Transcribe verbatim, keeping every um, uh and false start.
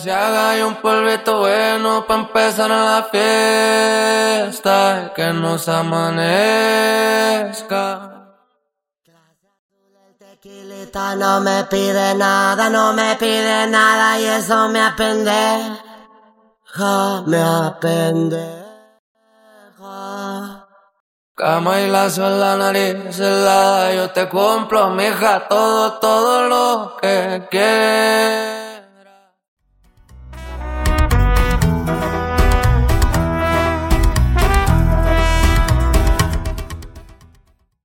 Balenciaga y un polvito bueno pa' empezar en la fiesta y que nos amanezca. El tequilita no me pide nada, no me pide nada y eso me apendeja, me apendeja. Cama y lazo en la nariz helada, yo te cumplo, mija, todo, todo lo que quieres.